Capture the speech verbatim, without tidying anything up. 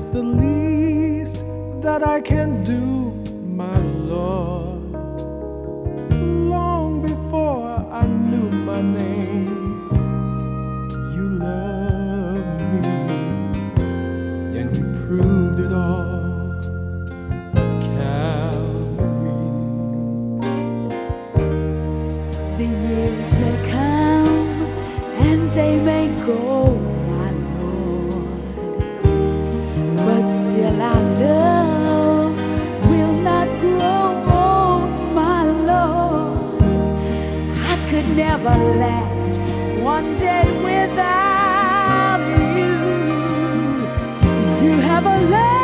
It's the least that I can do, my Lord. Long before I knew my name, you loved me, and you proved it all at Calvary. The years may come and they may go, my Lord, but still our love will not grow, my Lord. I could never last one day without you. You have a love